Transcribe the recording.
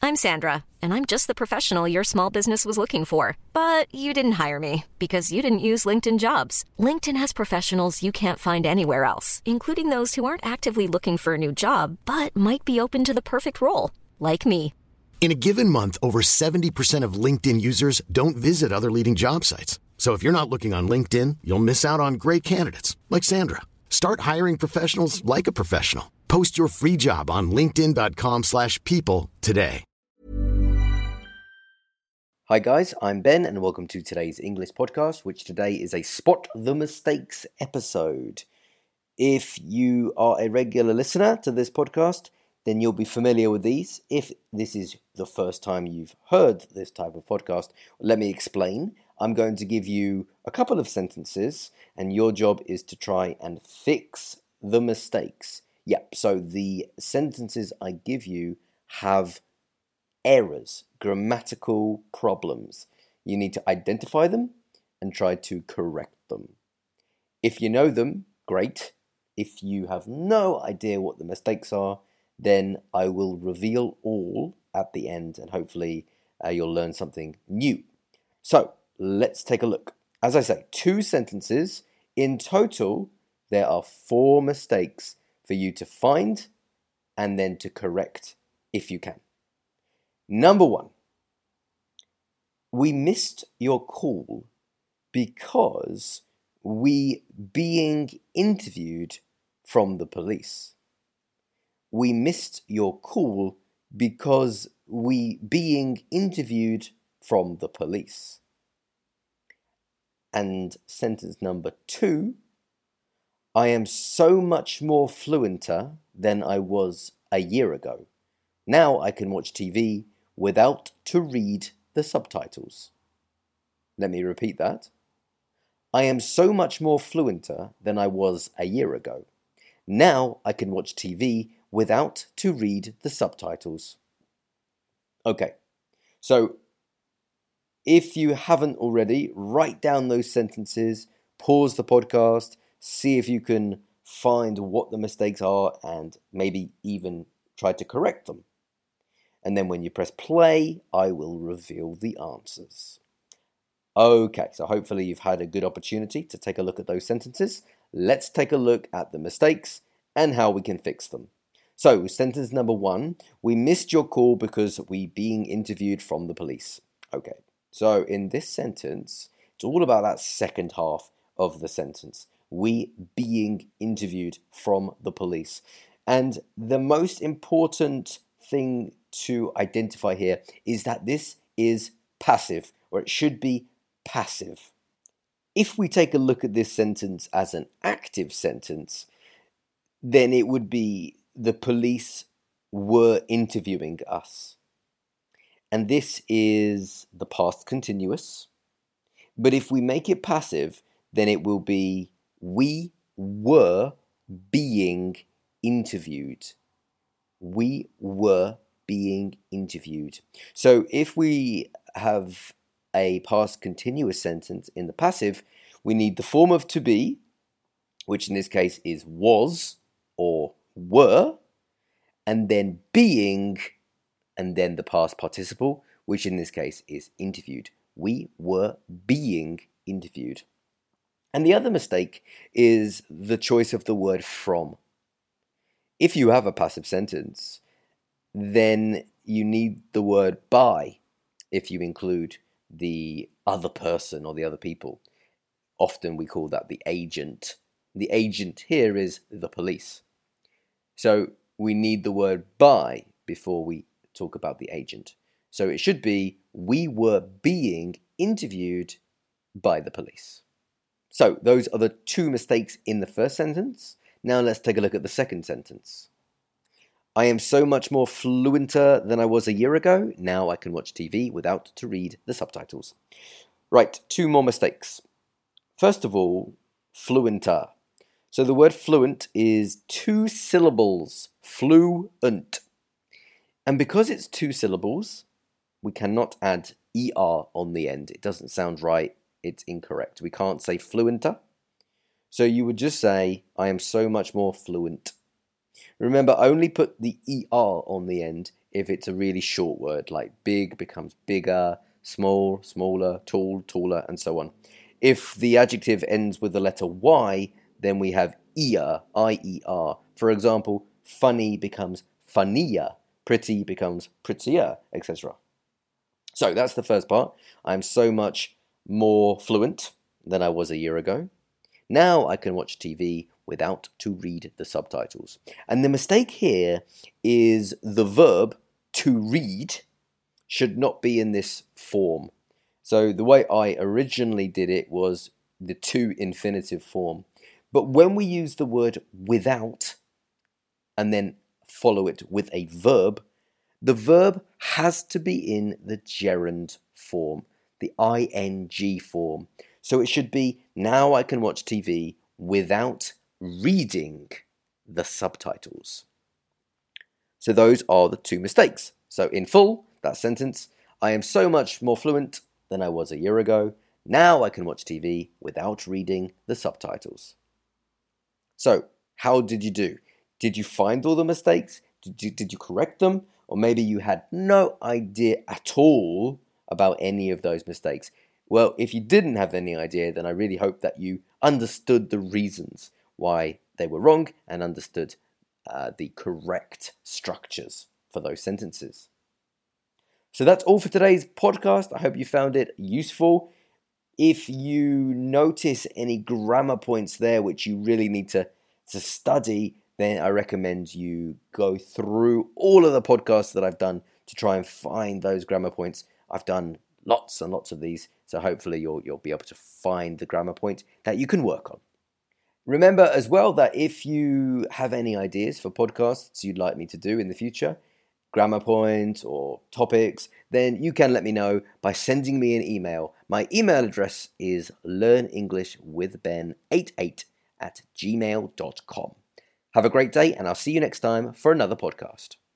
I'm Sandra, and I'm just the professional your small business was looking for. But you didn't hire me because you didn't use LinkedIn Jobs. LinkedIn has professionals you can't find anywhere else, including those who aren't actively looking for a new job, but might be open to the perfect role, like me. In a given month, over 70% of LinkedIn users don't visit other leading job sites. So if you're not looking on LinkedIn, you'll miss out on great candidates like Sandra. Start hiring professionals like a professional. Post your free job on linkedin.com/people today. Hi guys, I'm Ben and welcome to today's English podcast, which today is a Spot the Mistakes episode. If you are a regular listener to this podcast, then you'll be familiar with these. If this is the first time you've heard this type of podcast, let me explain. I'm going to give you a couple of sentences, and your job is to try and fix the mistakes. Yep, so the sentences I give you have errors, grammatical problems. You need to identify them and try to correct them. If you know them, great. If you have no idea what the mistakes are, then I will reveal all at the end, and hopefully you'll learn something new. So, let's take a look. As I say, 2 sentences. In total, there are 4 mistakes for you to find and then to correct if you can. Number 1. We missed your call because we being interviewed from the police. We missed your call because we being interviewed from the police. And sentence number 2, I am so much more fluenter than I was a year ago. Now I can watch TV without to read the subtitles. Let me repeat that. I am so much more fluenter than I was a year ago. Now I can watch TV without to read the subtitles. Okay, so if you haven't already, write down those sentences, pause the podcast, see if you can find what the mistakes are and maybe even try to correct them. And then when you press play, I will reveal the answers. Okay, so hopefully you've had a good opportunity to take a look at those sentences. Let's take a look at the mistakes and how we can fix them. So, sentence number 1, we missed your call because we being interviewed from the police. Okay, so in this sentence, it's all about that second half of the sentence. We being interviewed from the police. And the most important thing to identify here is that this is passive, or it should be passive. If we take a look at this sentence as an active sentence, then it would be the police were interviewing us. And this is the past continuous. But if we make it passive, then it will be we were being interviewed. We were being interviewed. So if we have a past continuous sentence in the passive, we need the form of to be, which in this case is was or were, and then being, and then the past participle, which in this case is interviewed. We were being interviewed. And the other mistake is the choice of the word from. If you have a passive sentence, then you need the word by if you include the other person or the other people. Often we call that the agent. The agent here is the police. So we need the word by before we talk about the agent. So it should be, we were being interviewed by the police. So those are the 2 mistakes in the first sentence. Now let's take a look at the second sentence. I am so much more fluenter than I was a year ago. Now I can watch TV without to read the subtitles. Right, 2 more mistakes. First of all, fluenter. So the word fluent is 2 syllables, fluent. And because it's 2 syllables, we cannot add ER on the end. It doesn't sound right. It's incorrect. We can't say fluenter. So you would just say, I am so much more fluent. Remember, only put the ER on the end if it's a really short word, like big becomes bigger, small, smaller, tall, taller, and so on. If the adjective ends with the letter Y, then we have ear, I-E-R. For example, funny becomes funnier, pretty becomes prettier, etc. So that's the first part. I'm so much more fluent than I was a year ago. Now I can watch TV without to read the subtitles. And the mistake here is the verb to read should not be in this form. So the way I originally did it was the to infinitive form. But when we use the word without and then follow it with a verb, the verb has to be in the gerund form, the ing form. So it should be, now I can watch TV without reading the subtitles. So those are the two mistakes. So in full, that sentence, I am so much more fluent than I was a year ago. Now I can watch TV without reading the subtitles. So how did you do? Did you find all the mistakes? Did you correct them? Or maybe you had no idea at all about any of those mistakes. Well, if you didn't have any idea, then I really hope that you understood the reasons why they were wrong and understood the correct structures for those sentences. So that's all for today's podcast. I hope you found it useful. If you notice any grammar points there which you really need to study, then I recommend you go through all of the podcasts that I've done to try and find those grammar points. I've done lots and lots of these, so hopefully you'll be able to find the grammar point that you can work on. Remember as well that if you have any ideas for podcasts you'd like me to do in the future, grammar point or topics, then you can let me know by sending me an email. My email address is learnenglishwithben88@gmail.com. Have a great day, and I'll see you next time for another podcast.